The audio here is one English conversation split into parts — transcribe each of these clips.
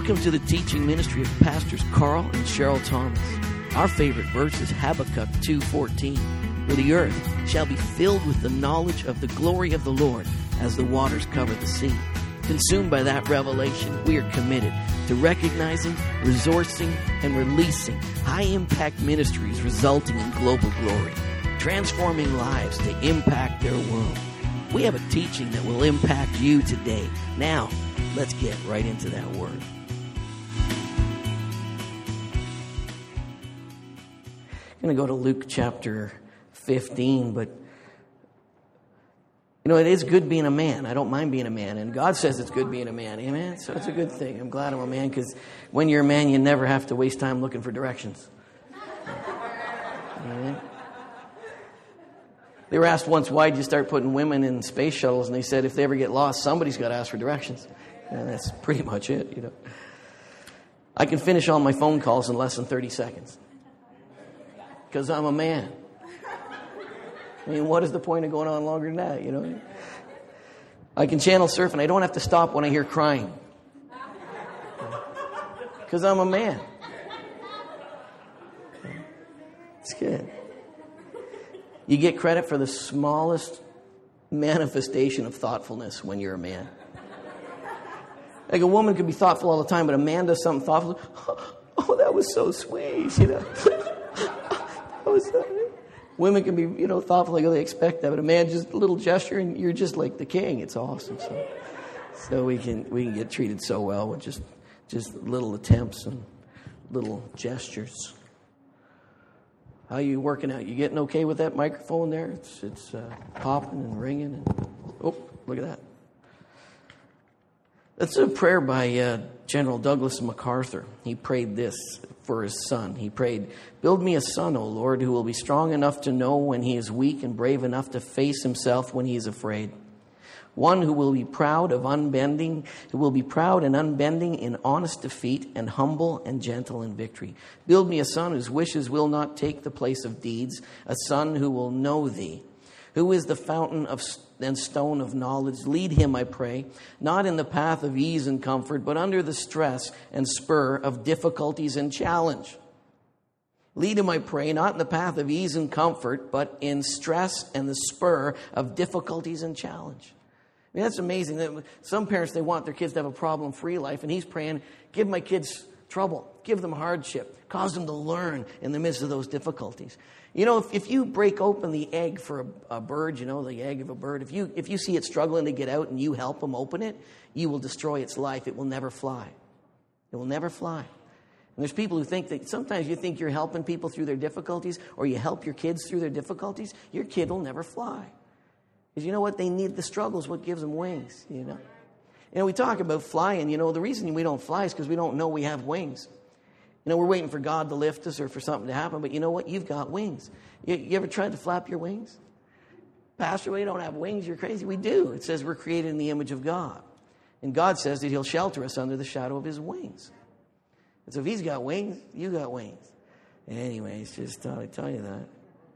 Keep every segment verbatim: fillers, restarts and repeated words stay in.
Welcome to the teaching ministry of Pastors Carl and Cheryl Thomas. Our favorite verse is Habakkuk two fourteen, where the earth shall be filled with the knowledge of the glory of the Lord as the waters cover the sea. Consumed by that revelation, we are committed to recognizing, resourcing, and releasing high-impact ministries resulting in global glory, transforming lives to impact their world. We have a teaching that will impact you today. Now, let's get right into that word. I'm going to go to Luke chapter fifteen, but you know, it is good being a man. I don't mind being a man, and God says it's good being a man. Amen? So it's a good thing. I'm glad I'm a man, because when you're a man, you never have to waste time looking for directions. Amen? They were asked once, why did you start putting women in space shuttles? And they said, if they ever get lost, somebody's got to ask for directions. And that's pretty much it, you know. I can finish all my phone calls in less than thirty seconds. Because I'm a man. I mean, what is the point of going on longer than that, you know? I can channel surf, and I don't have to stop when I hear crying. Because I'm a man. It's good. You get credit for the smallest manifestation of thoughtfulness when you're a man. Like a woman could be thoughtful all the time, but a man does something thoughtful. Oh, that was so sweet, you know. That was so sweet. Women can be, you know, thoughtful, like, oh, they expect that, but a man just a little gesture, and you're just like the king. It's awesome. So, so we can we can get treated so well with just just little attempts and little gestures. How you working out? You getting okay with that microphone there? It's it's uh, popping and ringing. And, oh, look at that. That's a prayer by uh, General Douglas MacArthur. He prayed this for his son. He prayed, build me a son, O Lord, who will be strong enough to know when he is weak and brave enough to face himself when he is afraid. One who will be proud of unbending, who will be proud and unbending in honest defeat and humble and gentle in victory. Build me a son whose wishes will not take the place of deeds, a son who will know thee, who is the fountain of and stone of knowledge. Lead him, I pray, not in the path of ease and comfort, but under the stress and spur of difficulties and challenge. Lead him, I pray, not in the path of ease and comfort, but in stress and the spur of difficulties and challenge. I mean, that's amazing. Some parents, they want their kids to have a problem-free life, and he's praying, give my kids trouble, give them hardship, cause them to learn in the midst of those difficulties. You know, if, if you break open the egg for a, a bird, you know, the egg of a bird, if you if you see it struggling to get out and you help them open it, you will destroy its life. It will never fly. It will never fly. And there's people who think that sometimes you think you're helping people through their difficulties, or you help your kids through their difficulties, your kid will never fly. Because you know what? They need the struggles, what gives them wings, you know. You know, we talk about flying. You know, the reason we don't fly is because we don't know we have wings. You know, we're waiting for God to lift us or for something to happen. But you know what? You've got wings. You, you ever tried to flap your wings? Pastor, we don't have wings. You're crazy. We do. It says we're created in the image of God. And God says that he'll shelter us under the shadow of his wings. And so if he's got wings, you got wings. Anyways, just thought I'd tell you that.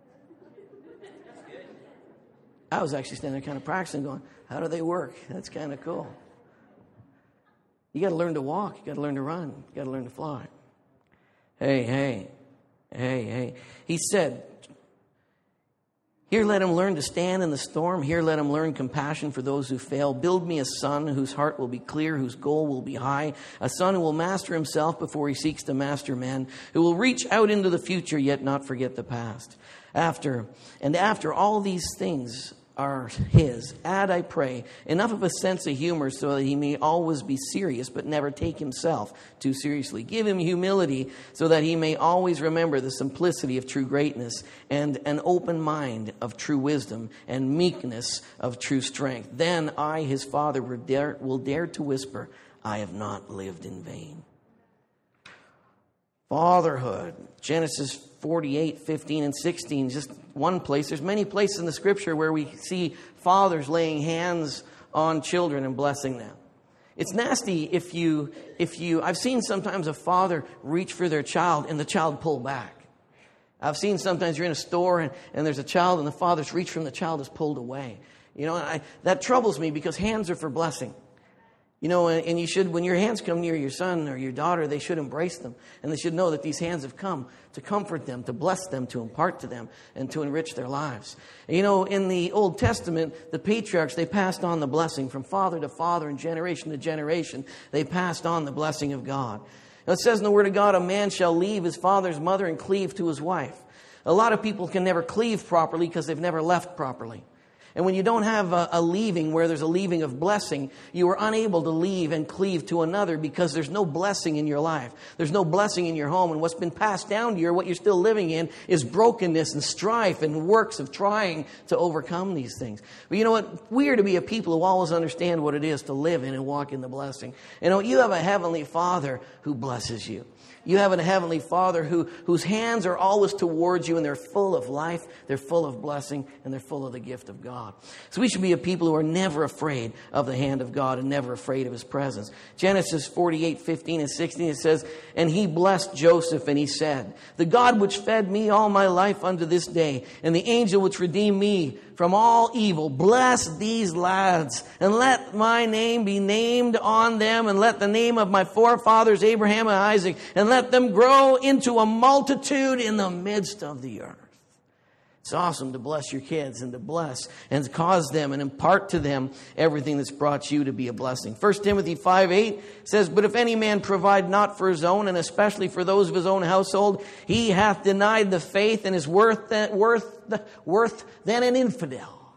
I was actually standing there kind of practicing, going, how do they work? That's kind of cool. You got to learn to walk. You got to learn to run. You got to learn to fly. Hey, hey, hey, hey. He said, here let him learn to stand in the storm. Here let him learn compassion for those who fail. Build me a son whose heart will be clear, whose goal will be high. A son who will master himself before he seeks to master men. Who will reach out into the future yet not forget the past. After, and after all these things are his, add, I pray, enough of a sense of humor so that he may always be serious but never take himself too seriously. Give him humility so that he may always remember the simplicity of true greatness and an open mind of true wisdom and meekness of true strength. Then I, his father, will dare, will dare to whisper, I have not lived in vain. Fatherhood, Genesis forty-eight, fifteen, and sixteen, just one place. There's many places in the scripture where we see fathers laying hands on children and blessing them. It's nasty if you, if you, I've seen sometimes a father reach for their child and the child pull back. I've seen sometimes you're in a store and, and there's a child and the father's reach from the child is pulled away. You know, I, that troubles me because hands are for blessing. You know, and you should, when your hands come near your son or your daughter, they should embrace them. And they should know that these hands have come to comfort them, to bless them, to impart to them, and to enrich their lives. You know, in the Old Testament, the patriarchs, they passed on the blessing from father to father and generation to generation. They passed on the blessing of God. Now, it says in the Word of God, a man shall leave his father's mother and cleave to his wife. A lot of people can never cleave properly because they've never left properly. And when you don't have a, a leaving where there's a leaving of blessing, you are unable to leave and cleave to another because there's no blessing in your life. There's no blessing in your home. And what's been passed down to you, or what you're still living in, is brokenness and strife and works of trying to overcome these things. But you know what? We are to be a people who always understand what it is to live in and walk in the blessing. You know, you have a heavenly Father who blesses you. You have a heavenly Father who, whose hands are always towards you, and they're full of life, they're full of blessing, and they're full of the gift of God. So we should be a people who are never afraid of the hand of God and never afraid of His presence. Genesis forty-eight, fifteen and sixteen, it says, "And he blessed Joseph, and he said, The God which fed me all my life unto this day, and the angel which redeemed me from all evil, bless these lads, and let my name be named on them, and let the name of my forefathers Abraham and Isaac, and let them grow into a multitude in the midst of the earth." It's awesome to bless your kids and to bless and cause them and impart to them everything that's brought you to be a blessing. First Timothy five eight says, "But if any man provide not for his own, and especially for those of his own household, he hath denied the faith and is worth, worth, worth than an infidel."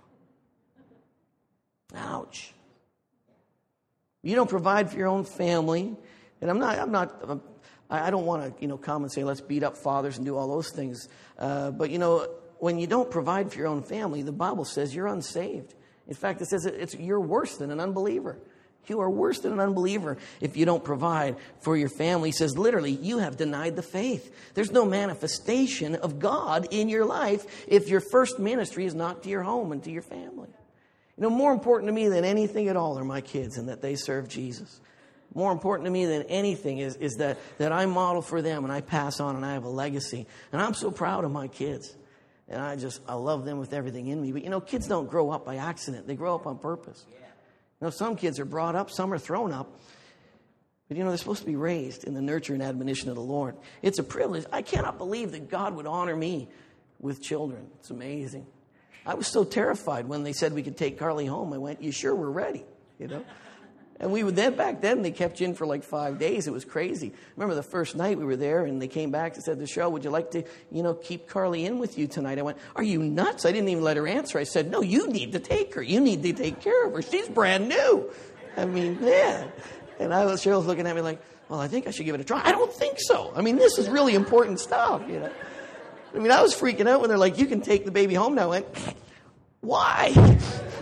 Ouch. You don't provide for your own family. And I'm not, I'm not, I don't want to, you know, come and say, let's beat up fathers and do all those things. Uh, but, you know, when you don't provide for your own family, the Bible says you're unsaved. In fact, it says it's, you're worse than an unbeliever. You are worse than an unbeliever if you don't provide for your family. He says, literally, you have denied the faith. There's no manifestation of God in your life if your first ministry is not to your home and to your family. You know, more important to me than anything at all are my kids and that they serve Jesus. More important to me than anything is, is that, that I model for them and I pass on and I have a legacy. And I'm so proud of my kids. And I just, I love them with everything in me. But, you know, kids don't grow up by accident. They grow up on purpose. You know, some kids are brought up, some are thrown up. But, you know, they're supposed to be raised in the nurture and admonition of the Lord. It's a privilege. I cannot believe that God would honor me with children. It's amazing. I was so terrified when they said we could take Carly home. I went, you sure we're ready? You know? And we would then, back then, they kept you in for like five days. It was crazy. Remember the first night we were there and they came back and said to Cheryl, would you like to, you know, keep Carly in with you tonight? I went, are you nuts? I didn't even let her answer. I said, no, you need to take her. You need to take care of her. She's brand new. I mean, yeah. And I was, Cheryl's looking at me like, well, I think I should give it a try. I don't think so. I mean, this is really important stuff, you know. I mean, I was freaking out when they're like, you can take the baby home now. I went, why?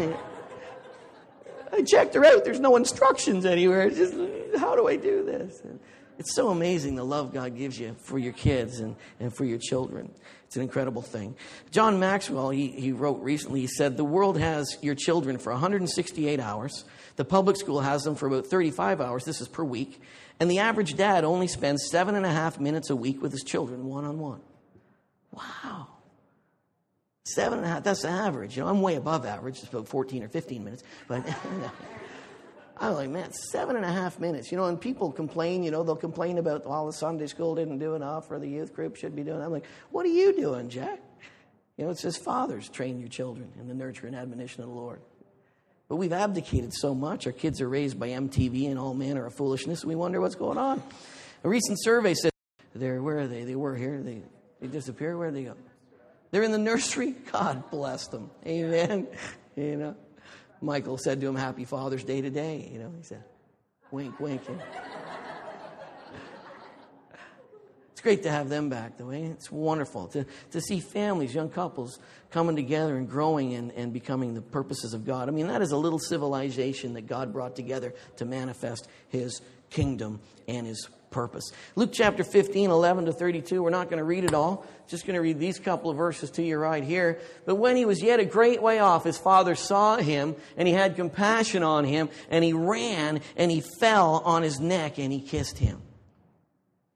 I checked her out. There's no instructions anywhere. It's just, how do I do this? And it's so amazing the love God gives you for your kids and, and for your children. It's an incredible thing. John Maxwell, he, he wrote recently, he said, the world has your children for one hundred sixty-eight hours. The public school has them for about thirty-five hours. This is per week. And the average dad only spends seven and a half minutes a week with his children one-on-one. Wow. Seven and a half, that's the average. You know, I'm way above average. It's about fourteen or fifteen minutes. But I'm like, man, seven and a half minutes. You know, and people complain, you know, they'll complain about, well, the Sunday school didn't do enough or the youth group should be doing. I'm like, what are you doing, Jack? You know, it says fathers train your children in the nurture and admonition of the Lord. But we've abdicated so much. Our kids are raised by M T V and all manner of foolishness. And we wonder what's going on. A recent survey said, they're, where are they? They were here. They, they disappeared. Where did they go? They're in the nursery. God bless them. Amen. You know, Michael said to him, happy Father's Day today. You know, he said, wink, wink. You know. It's great to have them back, though. Eh? It's wonderful to, to see families, young couples, coming together and growing and, and becoming the purposes of God. I mean, that is a little civilization that God brought together to manifest His kingdom and His purpose. Luke chapter fifteen, eleven to thirty-two. We're not going to read it all. Just going to read these couple of verses to you right here. But when he was yet a great way off, his father saw him, and he had compassion on him, and he ran, and he fell on his neck, and he kissed him.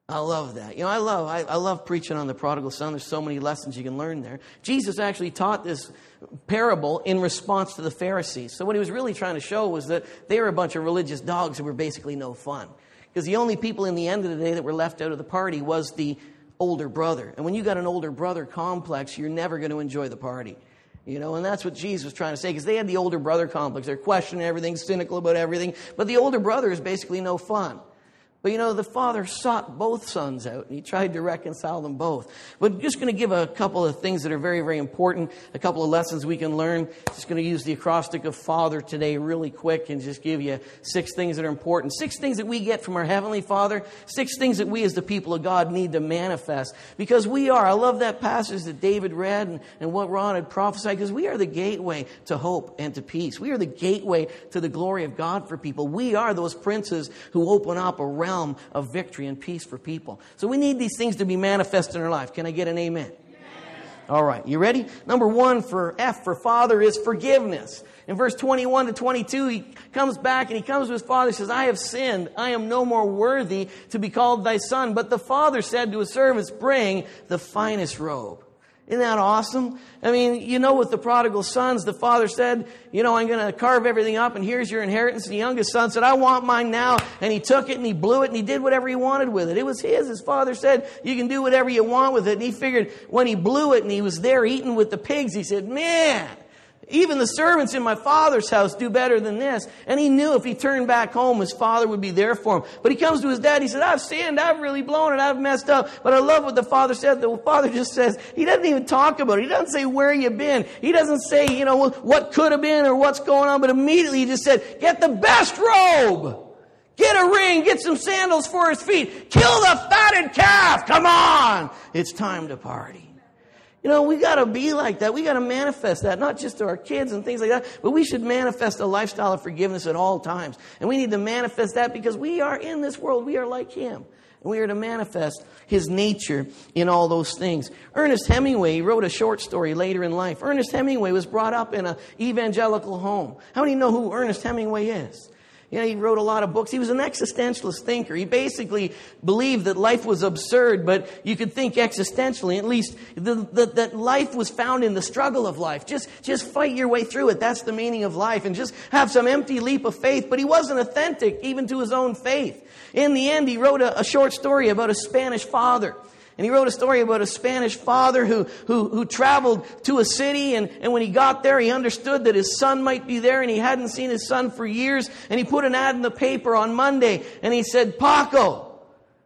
I love that. You know, I love I, I love preaching on the prodigal son. There's so many lessons you can learn there. Jesus actually taught this parable in response to the Pharisees. So what he was really trying to show was that they were a bunch of religious dogs who were basically no fun. Because the only people in the end of the day that were left out of the party was the older brother. And when you got an older brother complex, you're never going to enjoy the party. You know, and that's what Jesus was trying to say, because they had the older brother complex. They're questioning everything, cynical about everything. But the older brother is basically no fun. But, you know, the father sought both sons out, and he tried to reconcile them both. But I'm just going to give a couple of things that are very, very important, a couple of lessons we can learn. Just going to use the acrostic of Father today really quick and just give you six things that are important. Six things that we get from our Heavenly Father. Six things that we as the people of God need to manifest. Because we are, I love that passage that David read and, and what Ron had prophesied, because we are the gateway to hope and to peace. We are the gateway to the glory of God for people. We are those princes who open up a realm of victory and peace for people. So we need these things to be manifest in our life. Can I get an amen? Yes. All right, you ready? Number one for F for Father is forgiveness. In verse twenty-one to twenty-two, he comes back and he comes to his father and says, I have sinned. I am no more worthy to be called thy son. But the father said to his servants, bring the finest robe. Isn't that awesome? I mean, you know, with the prodigal sons, the father said, you know, I'm going to carve everything up and here's your inheritance. And the youngest son said, I want mine now. And he took it and he blew it and he did whatever he wanted with it. It was his. His father said, you can do whatever you want with it. And he figured when he blew it and he was there eating with the pigs, he said, man, even the servants in my father's house do better than this. And he knew if he turned back home, his father would be there for him. But he comes to his dad. He said, I've sinned. I've really blown it. I've messed up. But I love what the father said. The father just says, he doesn't even talk about it. He doesn't say where you been. He doesn't say, you know, what could have been or what's going on. But immediately he just said, get the best robe. Get a ring. Get some sandals for his feet. Kill the fatted calf. Come on. It's time to party. You know, we got to be like that. We got to manifest that, not just to our kids and things like that, but we should manifest a lifestyle of forgiveness at all times. And we need to manifest that because we are in this world. We are like him. And we are to manifest his nature in all those things. Ernest Hemingway wrote a short story later in life. Ernest Hemingway was brought up in an evangelical home. How many know who Ernest Hemingway is? You know, he wrote a lot of books. He was an existentialist thinker. He basically believed that life was absurd, but you could think existentially. At least the, the, that life was found in the struggle of life. Just, just fight your way through it. That's the meaning of life. And just have some empty leap of faith. But he wasn't authentic even to his own faith. In the end, he wrote a, a short story about a Spanish father. And he wrote a story about a Spanish father who, who, who traveled to a city. And, and when he got there, he understood that his son might be there. And he hadn't seen his son for years. And he put an ad in the paper on Monday. And he said, Paco,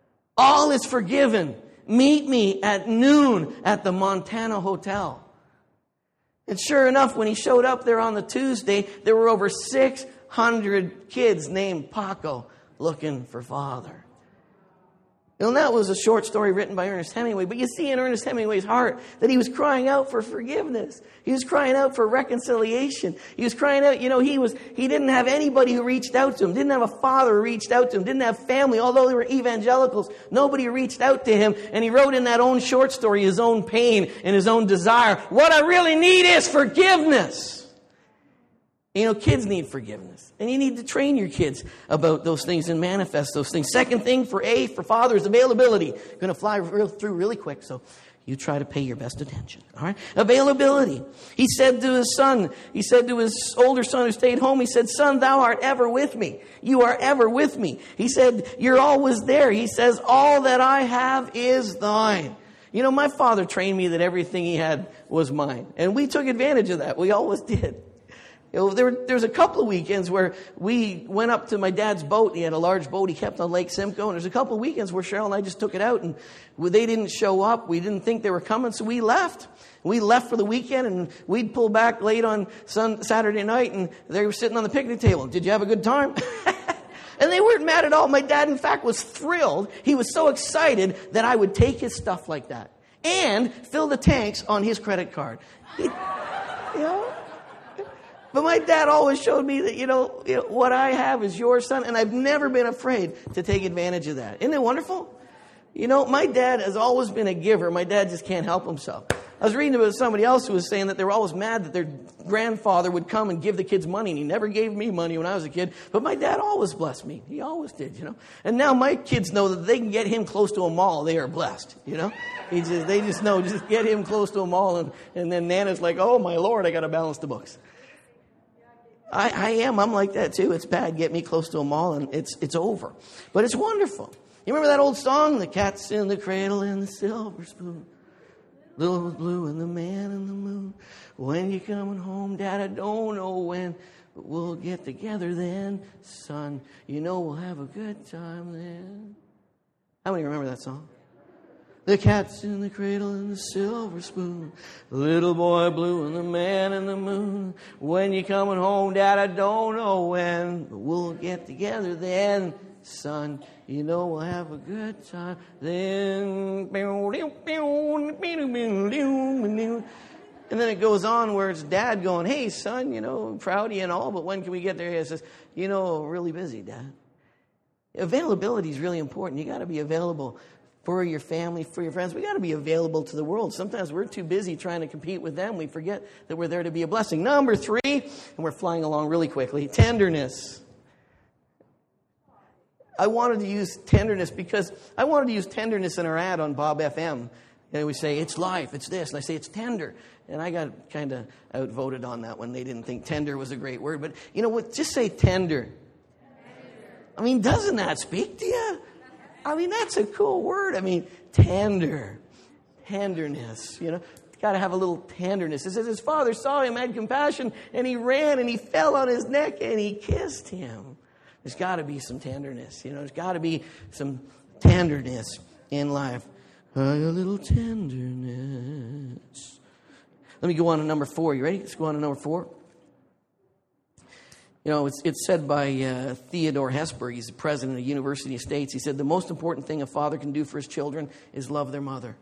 all is forgiven. Meet me at noon at the Montana Hotel. And sure enough, when he showed up there on the Tuesday, there were over six hundred kids named Paco looking for father. And that was a short story written by Ernest Hemingway. But you see in Ernest Hemingway's heart that he was crying out for forgiveness. He was crying out for reconciliation. He was crying out, you know, he was he didn't have anybody who reached out to him. Didn't have a father who reached out to him. Didn't have family. Although they were evangelicals, nobody reached out to him. And he wrote in that own short story his own pain and his own desire. What I really need is forgiveness. You know, kids need forgiveness. And you need to train your kids about those things and manifest those things. Second thing for A, for Father, is availability. I'm going to fly real, through really quick, so you try to pay your best attention. All right? Availability. He said to his son, he said to his older son who stayed home, he said, son, thou art ever with me. You are ever with me. He said, you're always there. He says, all that I have is thine. You know, my father trained me that everything he had was mine. And we took advantage of that. We always did. You know, there, there was a couple of weekends where we went up to my dad's boat. He had a large boat he kept on Lake Simcoe. And there's a couple of weekends where Cheryl and I just took it out. And they didn't show up. We didn't think they were coming, so we left. We left for the weekend, and we'd pull back late on sun, Saturday night, and they were sitting on the picnic table. Did you have a good time? And they weren't mad at all. My dad, in fact, was thrilled. He was so excited that I would take his stuff like that and fill the tanks on his credit card. He, you know? But my dad always showed me that, you know, you know, what I have is yours, son. And I've never been afraid to take advantage of that. Isn't it wonderful? You know, my dad has always been a giver. My dad just can't help himself. I was reading about somebody else who was saying that they were always mad that their grandfather would come and give the kids money, and he never gave me money when I was a kid. But my dad always blessed me. He always did, you know. And now my kids know that they can get him close to a mall. They are blessed, you know. He just, they just know, just get him close to a mall. And, and then Nana's like, oh, my Lord, I got to balance the books. I, I am. I'm like that, too. It's bad. Get me close to a mall, and it's it's over. But it's wonderful. You remember that old song? The cat's in the cradle and the silver spoon. Little blue and the man in the moon. When you coming home, Dad, I don't know when, but we'll get together then, son. You know we'll have a good time then. How many remember that song? The cat's in the cradle and the silver spoon. Little boy blue and the man in the moon. When you coming home, Dad, I don't know when, but we'll get together then, son. You know we'll have a good time then. And then it goes on where it's Dad going, hey, son, you know, I'm proud of you and all, but when can we get there? He says, you know, really busy, Dad. Availability is really important. You got to be available for your family, for your friends. We got to be available to the world. Sometimes we're too busy trying to compete with them. We forget that we're there to be a blessing. Number three, and we're flying along really quickly, tenderness. I wanted to use tenderness because I wanted to use tenderness in our ad on Bob F M. And we say, it's life, it's this. And I say, it's tender. And I got kind of outvoted on that one. They didn't think tender was a great word. But you know what? Just say tender. I mean, doesn't that speak to you? I mean, that's a cool word. I mean, tender. Tenderness, you know. Got to have a little tenderness. It says his father saw him, had compassion, and he ran and he fell on his neck and he kissed him. There's got to be some tenderness. You know, there's got to be some tenderness in life. A little tenderness. Let me go on to number four. You ready? Let's go on to number four. You know, it's, it's said by uh, Theodore Hesper. He's the president of the University of States. He said, the most important thing a father can do for his children is love their mother.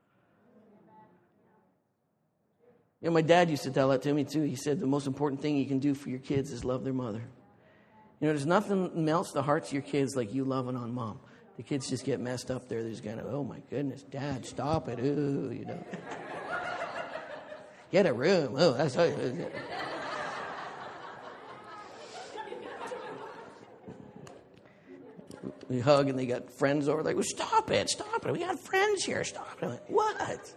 You know, my dad used to tell that to me, too. He said, the most important thing you can do for your kids is love their mother. You know, there's nothing melts the hearts of your kids like you loving on mom. The kids just get messed up there. They're just kind of, oh, my goodness, Dad, stop it. Ooh, you know. Get a room. Oh, that's... We hug and they got friends over. Like, well, stop it, stop it. We got friends here. Stop it. I'm like, what?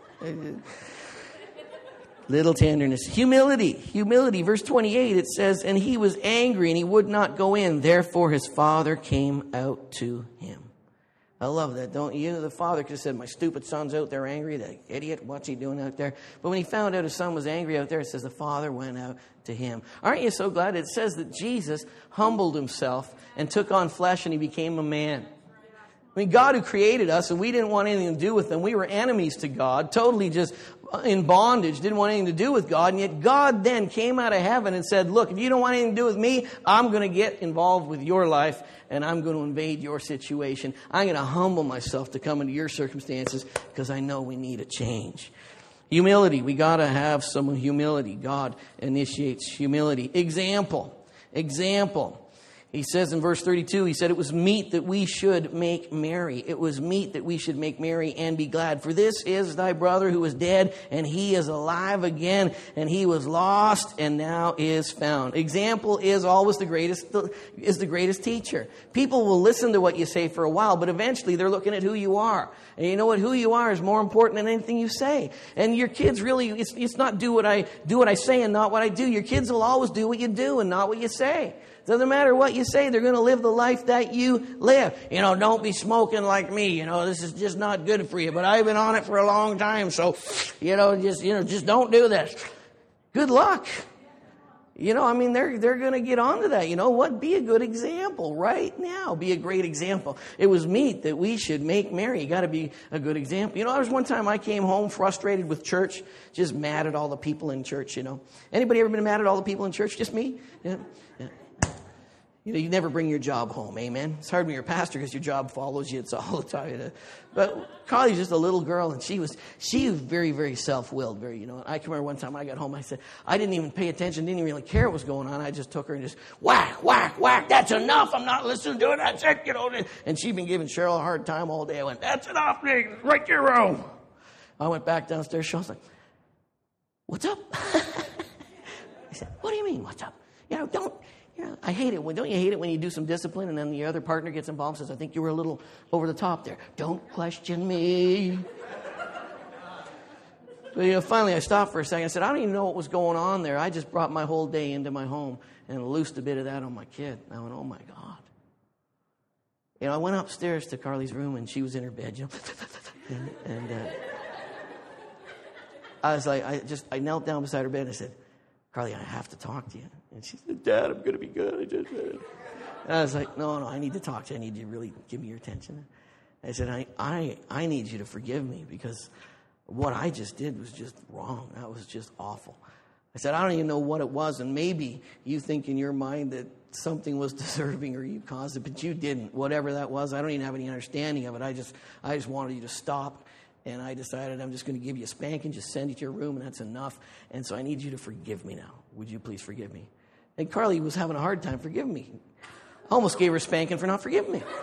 Little tenderness. Humility. Humility. Verse twenty-eight, it says, and he was angry and he would not go in. Therefore his father came out to him. I love that, don't you? The father could have said, my stupid son's out there angry. That idiot, what's he doing out there? But when he found out his son was angry out there, it says the father went out to him. Aren't you so glad? It says that Jesus humbled himself and took on flesh and he became a man. I mean, God who created us, and we didn't want anything to do with him. We were enemies to God, totally just in bondage, didn't want anything to do with God. And yet God then came out of heaven and said, look, if you don't want anything to do with me, I'm going to get involved with your life and I'm going to invade your situation. I'm going to humble myself to come into your circumstances because I know we need a change. Humility. We got to have some humility. God initiates humility. Example. Example. He says in verse thirty-two, he said, it was meet that we should make merry. It was meet that we should make merry and be glad. For this is thy brother who was dead, and he is alive again, and he was lost and now is found. Example is always the greatest, is the greatest teacher. People will listen to what you say for a while, but eventually they're looking at who you are. And you know what? Who you are is more important than anything you say. And your kids really, it's, it's not do what I do what I say and not what I do. Your kids will always do what you do and not what you say. Doesn't matter what you say, they're going to live the life that you live. You know, don't be smoking like me. You know, this is just not good for you. But I've been on it for a long time, so, you know, just, you know, just don't do this. Good luck. You know, I mean, they're they're going to get onto that. You know what? Be a good example right now. Be a great example. It was meet that we should make merry. You got to be a good example. You know, there was one time I came home frustrated with church, just mad at all the people in church, you know. Anybody ever been mad at all the people in church? Just me? Yeah. Yeah. You know, you never bring your job home, amen? It's hard when you're a pastor because your job follows you. It's all the time. You know? But Carly's just a little girl, and she was she was very, very self-willed. Very, you know. I can remember one time I got home, I said, I didn't even pay attention, didn't even really care what was going on. I just took her and just whack, whack, whack. That's enough. I'm not listening to it. That's it, you know. And she'd been giving Cheryl a hard time all day. I went, that's enough, right to your room. I went back downstairs. She was like, what's up? I said, what do you mean, what's up? You know, don't, you know, I hate it. When, don't you hate it when you do some discipline and then the other partner gets involved and says, I think you were a little over the top there. Don't question me. But, you know, finally I stopped for a second. I said, I don't even know what was going on there. I just brought my whole day into my home and loosed a bit of that on my kid. And I went, oh, my God. You know, I went upstairs to Carly's room, and she was in her bed, you know. and and uh, I was like, I just, I knelt down beside her bed, and I said, Carly, I have to talk to you. And she said, Dad, I'm going to be good. I just, uh. And I was like, no, no, I need to talk to you. I need you to really give me your attention. I said, I, I, I need you to forgive me because what I just did was just wrong. That was just awful. I said, I don't even know what it was, and maybe you think in your mind that something was deserving or you caused it, but you didn't. Whatever that was, I don't even have any understanding of it. I just I just wanted you to stop, and I decided I'm just going to give you a spanking, just send you to your room, and that's enough. And so I need you to forgive me now. Would you please forgive me? And Carly was having a hard time forgiving me. I almost gave her a spanking for not forgiving me.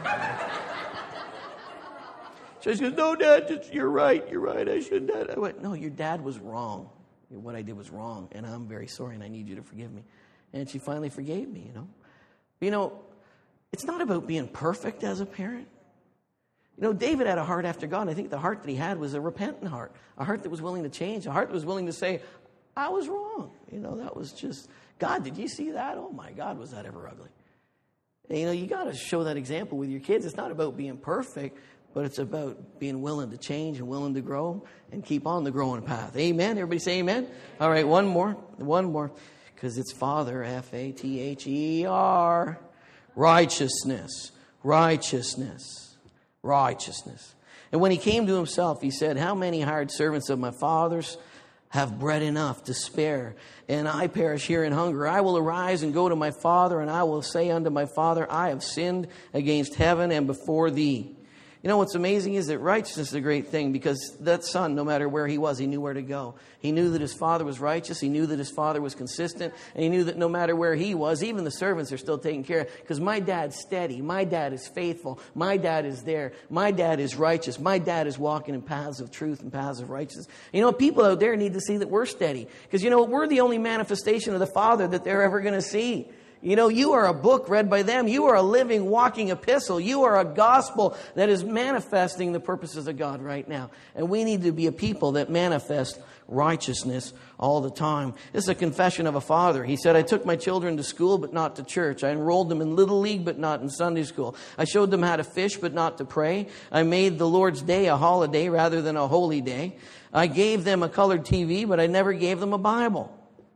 So she goes, no, Dad, just, you're right, you're right, I shouldn't have. I went, no, your dad was wrong. What I did was wrong, and I'm very sorry, and I need you to forgive me. And she finally forgave me, you know. You know, it's not about being perfect as a parent. You know, David had a heart after God, and I think the heart that he had was a repentant heart, a heart that was willing to change, a heart that was willing to say, I was wrong. You know, that was just, God, did you see that? Oh, my God, was that ever ugly? And, you know, you got to show that example with your kids. It's not about being perfect, but it's about being willing to change and willing to grow and keep on the growing path. Amen? Everybody say amen? All right, one more. One more. Because it's Father, F A T H E R. Righteousness. Righteousness. Righteousness. And when he came to himself, he said, how many hired servants of my father's have bread enough to spare, and I perish here in hunger? I will arise and go to my father, and I will say unto my father, I have sinned against heaven and before thee. You know what's amazing is that righteousness is a great thing, because that son, no matter where he was, he knew where to go. He knew that his father was righteous. He knew that his father was consistent. And he knew that no matter where he was, even the servants are still taken care of. Because my dad's steady. My dad is faithful. My dad is there. My dad is righteous. My dad is walking in paths of truth and paths of righteousness. You know, people out there need to see that we're steady. Because, you know, we're the only manifestation of the Father that they're ever going to see. You know, you are a book read by them. You are a living, walking epistle. You are a gospel that is manifesting the purposes of God right now. And we need to be a people that manifest righteousness all the time. This is a confession of a father. He said, I took my children to school, but not to church. I enrolled them in Little League, but not in Sunday school. I showed them how to fish, but not to pray. I made the Lord's Day a holiday rather than a holy day. I gave them a colored T V, but I never gave them a Bible.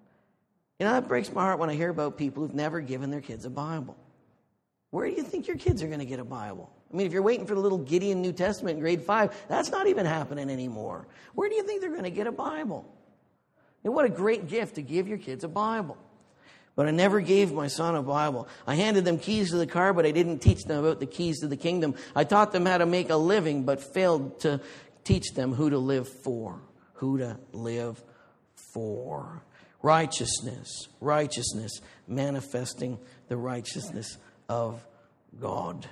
You know, that breaks my heart when I hear about people who've never given their kids a Bible. Where do you think your kids are going to get a Bible? I mean, if you're waiting for the little Gideon New Testament in grade five, that's not even happening anymore. Where do you think they're going to get a Bible? And what a great gift to give your kids a Bible. But I never gave my son a Bible. I handed them keys to the car, but I didn't teach them about the keys to the kingdom. I taught them how to make a living, but failed to teach them who to live for. Who to live for. Righteousness, righteousness, manifesting the righteousness of God.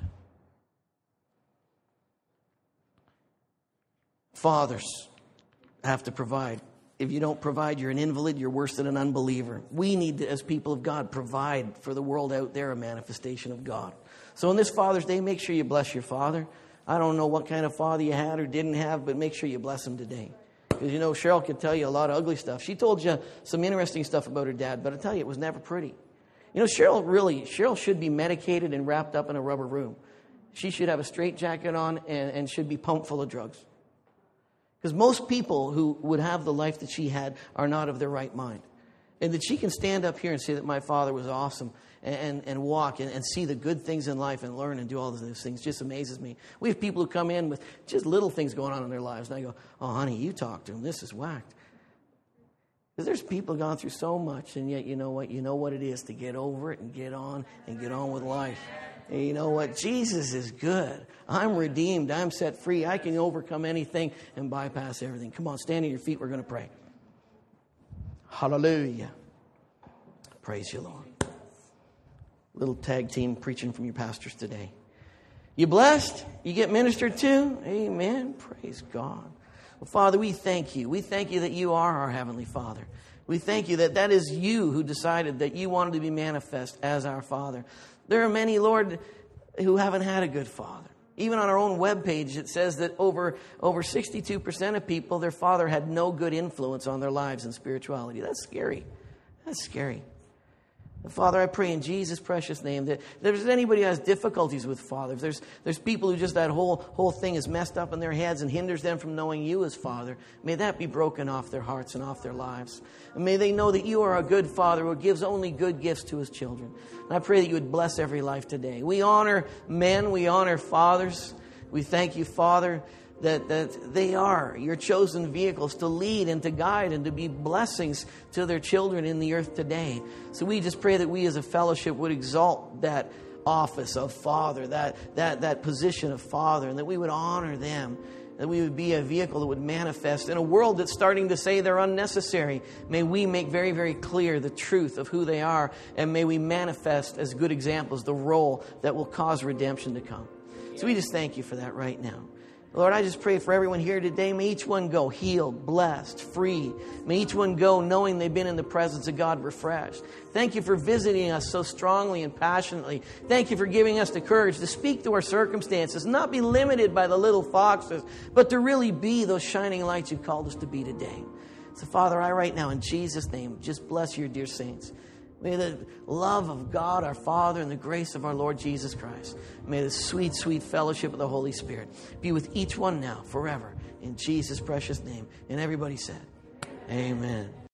Fathers have to provide. If you don't provide, you're an invalid, you're worse than an unbeliever. We need to, as people of God, provide for the world out there a manifestation of God. So on this Father's Day, make sure you bless your father. I don't know what kind of father you had or didn't have, but make sure you bless him today. Because, you know, Cheryl could tell you a lot of ugly stuff. She told you some interesting stuff about her dad, but I tell you, it was never pretty. You know, Cheryl really, Cheryl should be medicated and wrapped up in a rubber room. She should have a straitjacket on and, and should be pumped full of drugs. Because most people who would have the life that she had are not of their right mind. And that she can stand up here and say that my father was awesome and, and, and walk and, and see the good things in life and learn and do all those things just amazes me. We have people who come in with just little things going on in their lives. And I go, oh, honey, you talk to them. This is whacked. Because there's people gone through so much, and yet you know what? You know what it is to get over it and get on and get on with life. And you know what? Jesus is good. I'm redeemed. I'm set free. I can overcome anything and bypass everything. Come on, stand on your feet. We're going to pray. Hallelujah. Praise you, Lord. Little tag team preaching from your pastors today. You blessed? You get ministered to? Amen. Praise God. Well, Father, we thank you. We thank you that you are our Heavenly Father. We thank you that that is you who decided that you wanted to be manifest as our Father. There are many, Lord, who haven't had a good father. Even on our own webpage, it says that over, over sixty-two percent of people, their father had no good influence on their lives and spirituality. That's scary. That's scary. Father, I pray in Jesus' precious name that if there's anybody who has difficulties with Father, if there's, there's people who just that whole, whole thing is messed up in their heads and hinders them from knowing you as Father, may that be broken off their hearts and off their lives. And may they know that you are a good Father who gives only good gifts to his children. And I pray that you would bless every life today. We honor men, we honor fathers. We thank you, Father, that, that they are your chosen vehicles to lead and to guide and to be blessings to their children in the earth today. So we just pray that we as a fellowship would exalt that office of Father, that, that, that position of Father, and that we would honor them, that we would be a vehicle that would manifest in a world that's starting to say they're unnecessary. May we make very, very clear the truth of who they are, and may we manifest as good examples the role that will cause redemption to come. So we just thank you for that right now. Lord, I just pray for everyone here today. May each one go healed, blessed, free. May each one go knowing they've been in the presence of God refreshed. Thank you for visiting us so strongly and passionately. Thank you for giving us the courage to speak to our circumstances, not be limited by the little foxes, but to really be those shining lights you've called us to be today. So, Father, I right now in Jesus' name, just bless your dear saints. May the love of God, our Father, and the grace of our Lord Jesus Christ, may the sweet, sweet fellowship of the Holy Spirit be with each one now, forever, in Jesus' precious name. And everybody said, amen.